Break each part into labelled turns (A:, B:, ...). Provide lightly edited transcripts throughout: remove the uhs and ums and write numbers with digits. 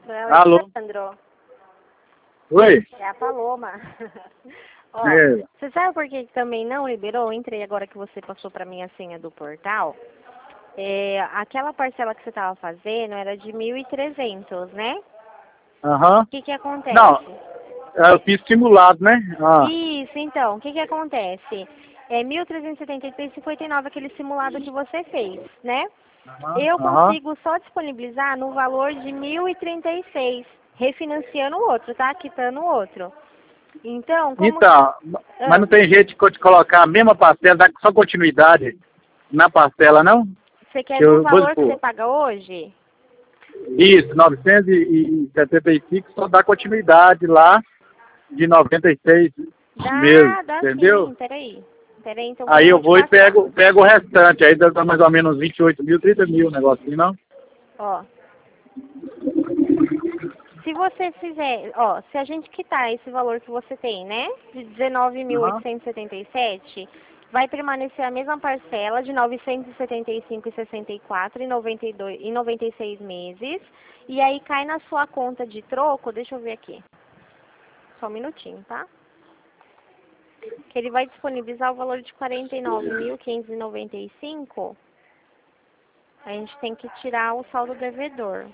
A: Alô?
B: Alessandro,
A: Oi?
B: é a Paloma. Ó,
A: É.
B: você sabe por que também não liberou? Eu entrei agora que você passou para mim a senha do portal. Aquela parcela que você estava fazendo era de 1.300, né?
A: Aham.
B: O que que acontece?
A: Não, eu fiz simulado, né? Ah.
B: Isso, então, o que que acontece? É 1.373,59 aquele simulado que você fez, né? Eu
A: Aham.
B: consigo só disponibilizar no valor de 1.036, refinanciando o outro, tá? Quitando o outro. Então, como...
A: Então, mas
B: Ah,
A: não tem jeito de colocar a mesma parcela, dar só continuidade na parcela, não?
B: você quer
A: Que
B: no
A: eu vou
B: valor que você
A: expor.
B: paga hoje?
A: Isso, 975, só dá continuidade lá de 96 meses,
B: Dá
A: entendeu?
B: sim, peraí. Peraí, então que eu
A: Aí
B: vou
A: eu
B: te
A: vou e
B: passar.
A: pego o restante, aí dá mais ou menos 28 mil, 30 mil, um negocinho, não?
B: Ó, se você fizer, ó, se a gente quitar esse valor que você tem, né, de
A: Aham.
B: 19.877, vai permanecer a mesma parcela de 975,64 em 92 em 96 meses, e aí cai na sua conta de troco, deixa eu ver aqui. Só um minutinho, tá? Que ele vai disponibilizar o valor de 49.595. A gente tem que tirar o saldo devedor.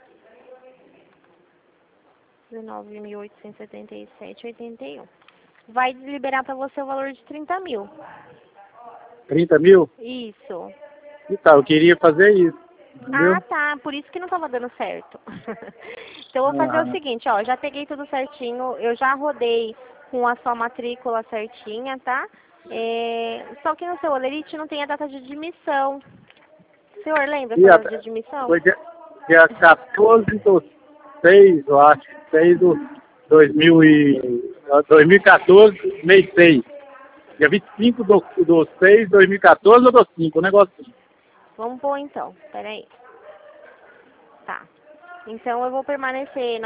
B: 19.877,81. Vai liberar para você o valor de 30 mil.
A: 30 mil?
B: Isso.
A: Então, eu queria fazer isso, entendeu?
B: Ah, tá. Por isso que não estava dando certo. Então, eu vou fazer o
A: Aham.
B: seguinte, ó. Já peguei tudo certinho. Eu já rodei com a sua matrícula certinha, tá? Só que no seu olerite não tem a data de admissão. O senhor lembra
A: E
B: qual era a data de admissão?
A: foi dia 14 do 6, eu acho, 6 do 2014, mês 6. Dia 25 do 6, 2014 ou do 5, um negócio assim.
B: Vamos pôr então. Peraí. Tá. Então, eu vou permanecer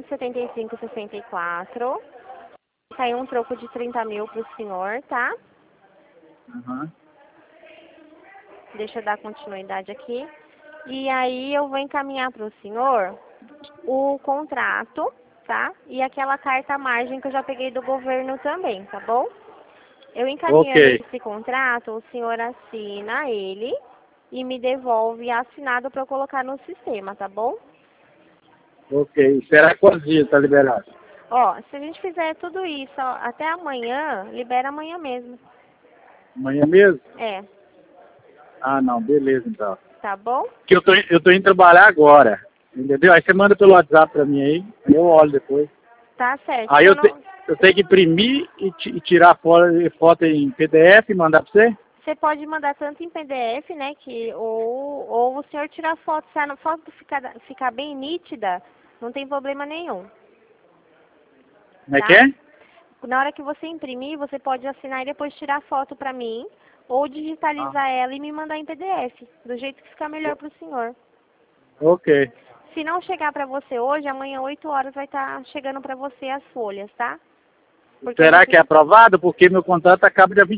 B: 975,64. Saiu um troco de 30 mil pro senhor, tá?
A: Aham.
B: Deixa eu dar continuidade aqui. E aí eu vou encaminhar para o senhor o contrato, tá? E aquela carta margem que eu já peguei do governo também, tá bom? Eu encaminhando
A: Ok,
B: esse contrato, o senhor assina ele e me devolve assinado para eu colocar no sistema, tá bom?
A: ok. Será quantos dias tá liberado?
B: Ó, se a gente fizer tudo isso ó, até amanhã, libera amanhã mesmo.
A: Amanhã mesmo?
B: É,
A: Ah, não, beleza então.
B: tá bom?
A: Que eu tô indo trabalhar agora, entendeu? Aí você manda pelo WhatsApp pra mim aí eu olho depois.
B: Tá certo.
A: Aí
B: Se eu não,
A: eu tenho que imprimir e tirar foto em PDF e mandar pra você?
B: você pode mandar tanto em PDF, né, ou o senhor tirar foto, se a foto ficar bem nítida, não tem problema nenhum,
A: Como é que
B: tá?
A: é?
B: Na hora que você imprimir, você pode assinar e depois tirar foto pra mim, ou
A: Ah,
B: digitalizar ela e me mandar em PDF, do jeito que ficar melhor pro senhor.
A: ok.
B: Se não chegar pra você hoje, amanhã 8 horas vai estar chegando pra você as folhas, tá? Porque a
A: Será
B: gente...
A: que é aprovado? Porque meu contrato acaba dia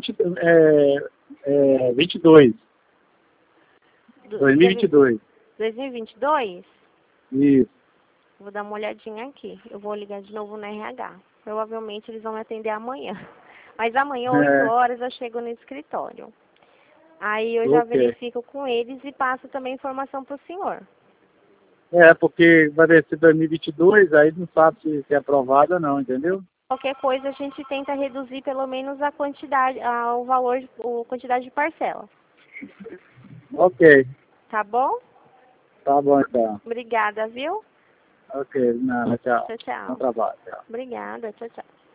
A: 22,
B: Dia
A: 2022.
B: 2022?
A: Isso.
B: Vou dar uma olhadinha aqui. Eu vou ligar de novo no RH. Provavelmente eles vão me atender amanhã. Mas amanhã, 8
A: É,
B: horas, eu chego no escritório. Aí eu já
A: ok.
B: verifico com eles e passo também informação para o senhor.
A: É, porque vai ser 2022, aí não sabe se é aprovado ou não, entendeu?
B: Qualquer coisa a gente tenta reduzir pelo menos a quantidade, o valor, a quantidade de parcela.
A: Ok.
B: Tá bom?
A: Tá bom então.
B: Obrigada, viu?
A: Ok, nada, tchau.
B: Tchau,
A: Bom
B: tchau.
A: trabalho, tchau.
B: Obrigada, tchau, tchau.